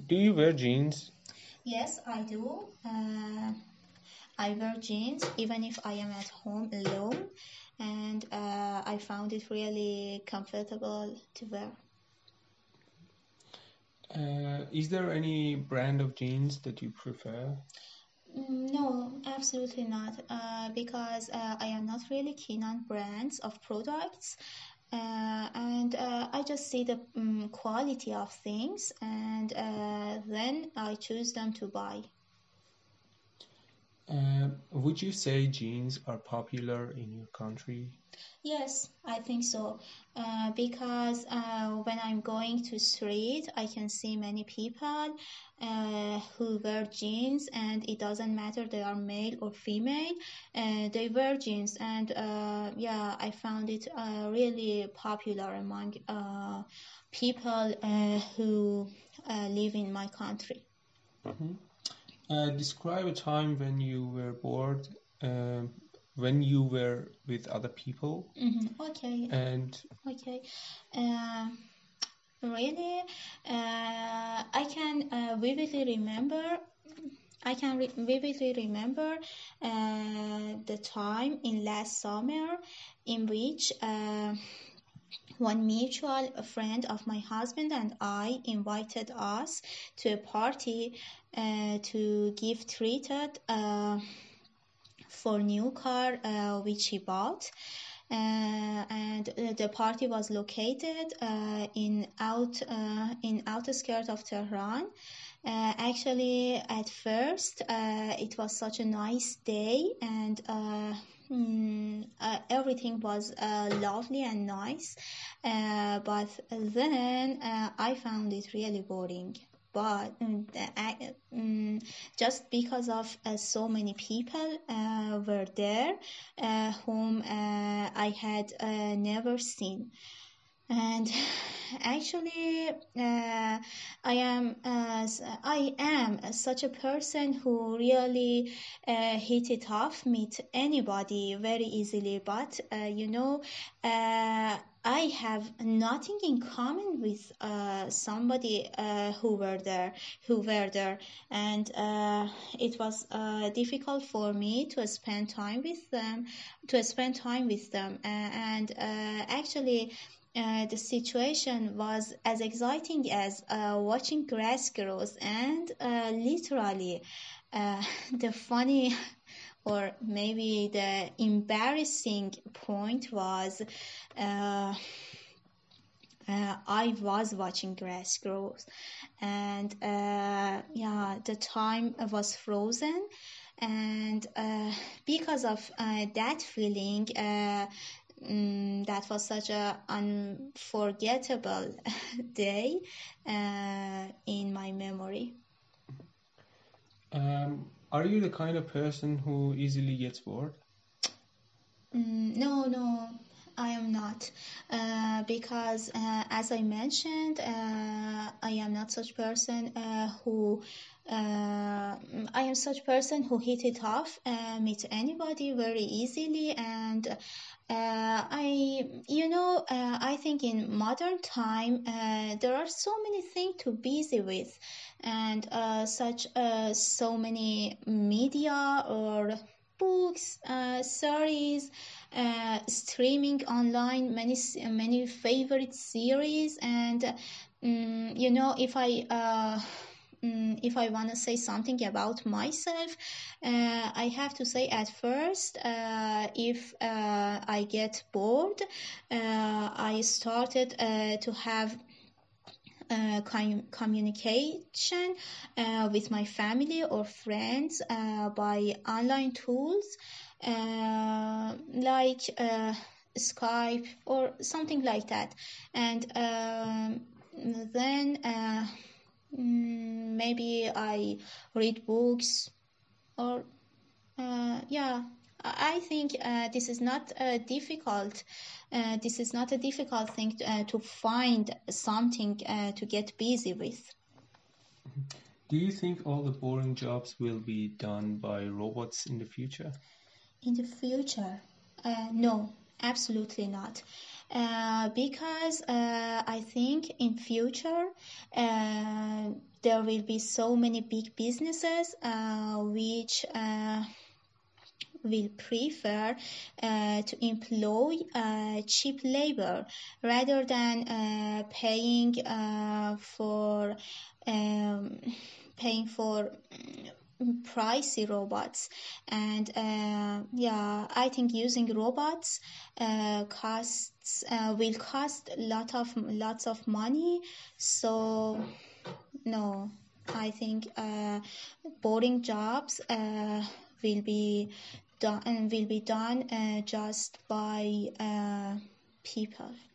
Do you wear jeans? Yes, I do. I wear jeans even if I am at home alone, and I found it really comfortable to wear. Is there any brand of jeans that you prefer? No, absolutely not. Because I am not really keen on brands of products, and I just see the quality of things, and then I choose them to buy. Would you say jeans are popular in your country? Yes, I think so. Because when I'm going to street, I can see many people who wear jeans, and it doesn't matter they are male or female. They wear jeans, and yeah, I found it really popular among people who live in my country. Mhm. Describe a time when you were bored, um, when you were with other people, Okay, and okay. Uh, Really, I can vividly remember. Vividly remember the time in last summer in which one mutual friend of my husband and I invited us to a party to give treated for new car which he bought. And the party was located in outskirts of Tehran. Actually, at first, it was such a nice day, and everything was lovely and nice. But then I found it really boring. But just because of so many people were there whom I had never seen. And actually, I am such a person who really hit it off, meet anybody very easily. But I have nothing in common with somebody who were there, and it was difficult for me to spend time with them, and actually. The situation was as exciting as watching grass grows, and literally, the funny or maybe the embarrassing point was I was watching grass grow, and yeah, the time was frozen, and because of that feeling. That was such a unforgettable day in my memory. are you the kind of person who easily gets bored? No, I am not. Because, as I mentioned, I am not such person who. I am such person who hit it off, meet anybody very easily, and I think in modern time there are so many things to busy with, and so many media or books, series, streaming online, many favorite series, and if I want to say something about myself, I have to say at first, if I get bored, I started to have communication with my family or friends by online tools like Skype or something like that. And then maybe I read books or yeah, I think this is not difficult. This is not a difficult thing to find something to get busy with. Do you think all the boring jobs will be done by robots in the future? In the future, no, absolutely not. Because I think in future there will be so many big businesses which will prefer to employ cheap labor rather than paying for pricey robots. And yeah, I think using robots will cost lots of money. So no, I think boring jobs will be done just by people.